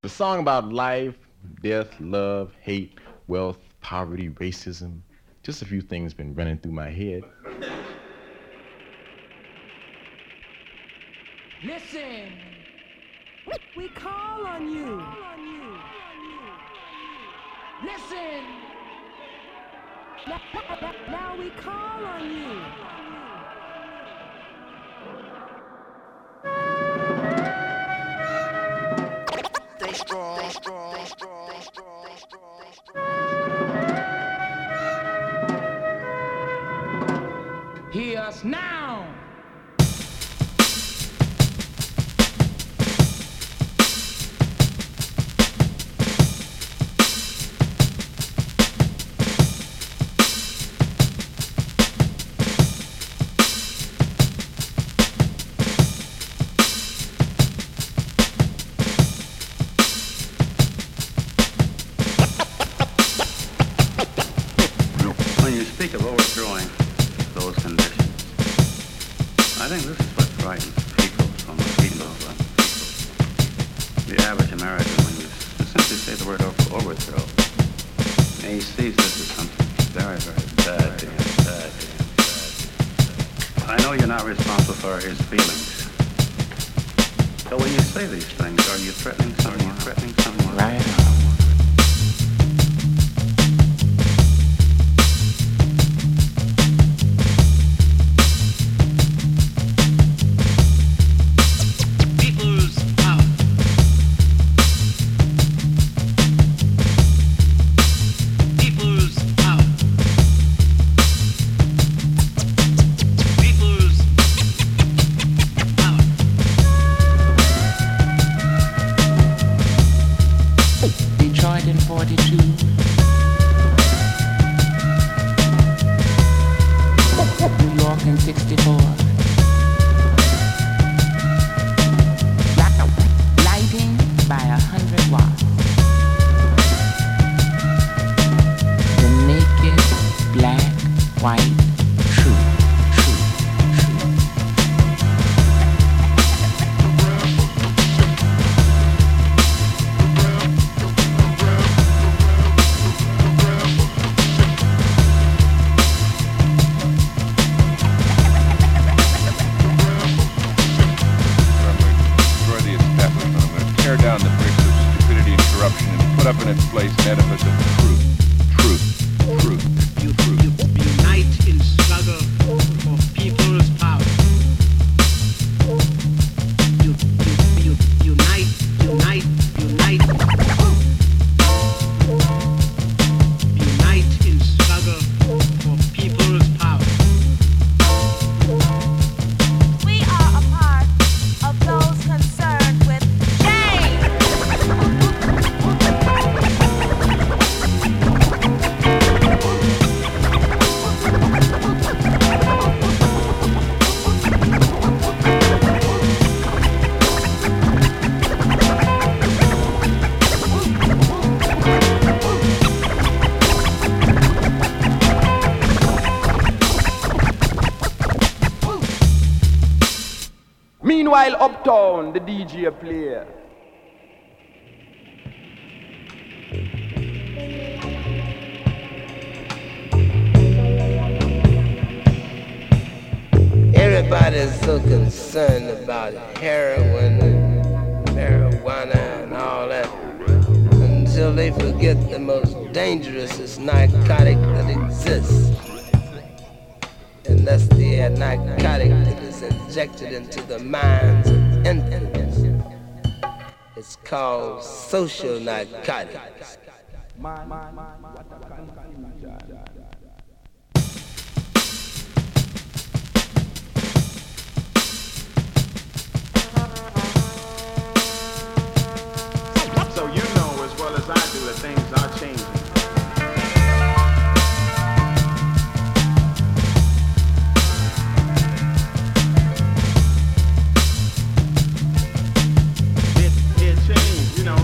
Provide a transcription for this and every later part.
The song about life, death, love, hate, wealth, poverty, racism. Just a few things been running through my head. Listen, we call on you. Listen, now we call on you. Stay strong. Hear us now. When you speak of overthrowing those conditions, I think this is what frightens people from the average American when you simply say the word overthrow. And he sees this as something very, very bad to him. I know you're not responsible for his feelings. So when you say these things, are you threatening someone? Right. People's power. People's power. People's power. Detroit in 42. New York in 64. Lighting by 100 watts. The naked, black, white, true. Destroy the establishment. I'm going to tear down the bricks of stupidity and corruption and put up in its place an edifice of truth. You unite in struggle for people's power. You unite. Unite in struggle for people's power. We are a part of those concerned with change. Meanwhile, uptown, the DJ player. Everybody's so concerned about heroin and marijuana and all that until they forget the most dangerous narcotic that exists. And that's the narcotic that is injected into the minds of infants. It's called social narcotics. So you know as well as I do that things are changing. It changed, you know.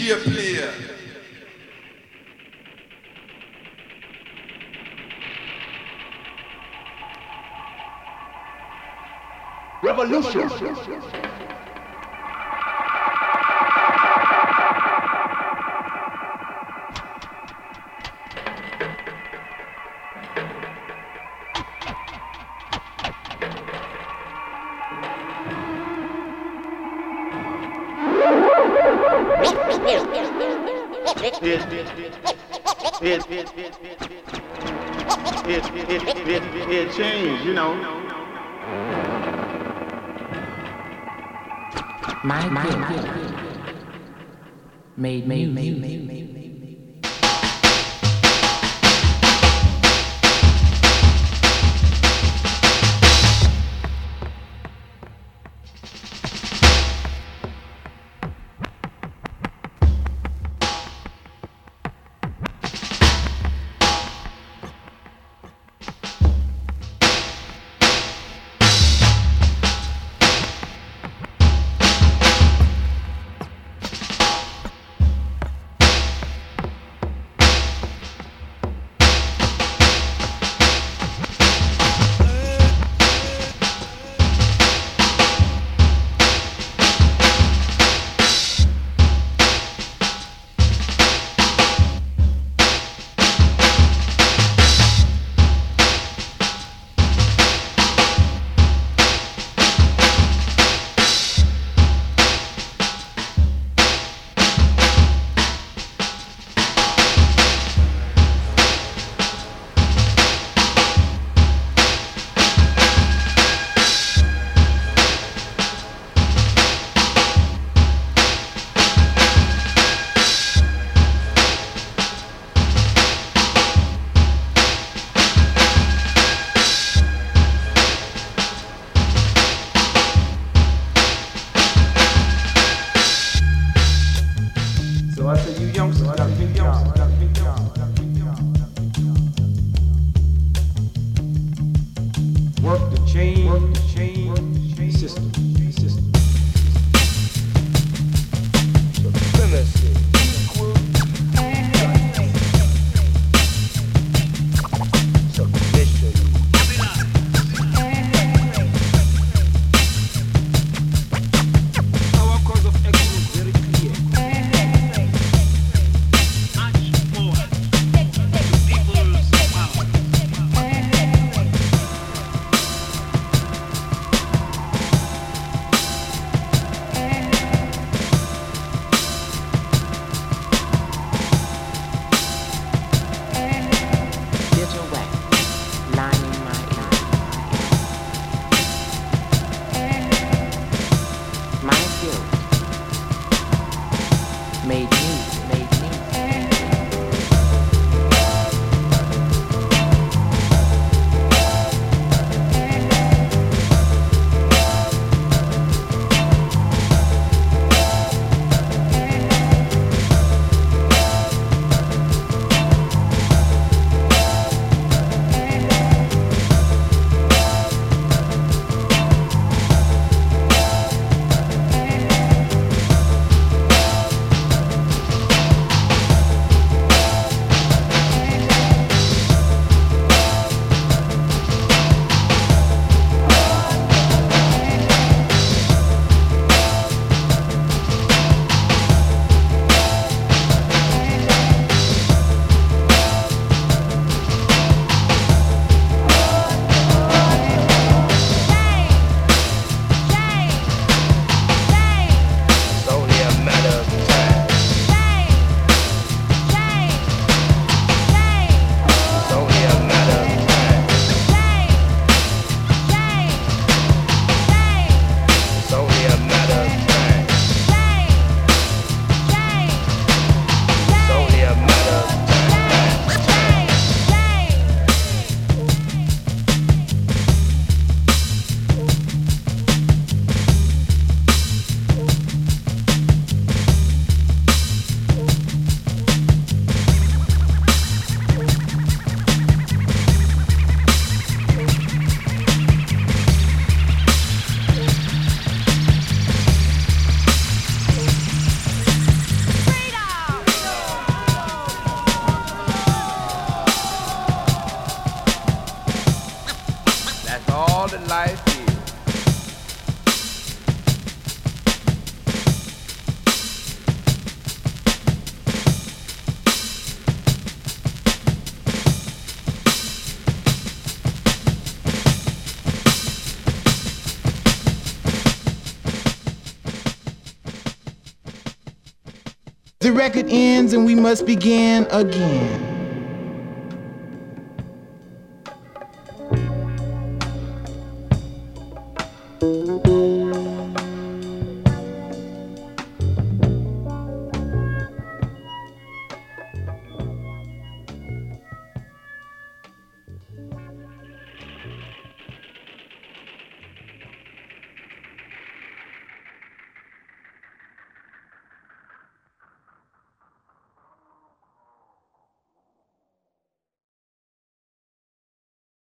DJ player. Revolution. It changed, you know. My made me. that life is. The record ends and we must begin again.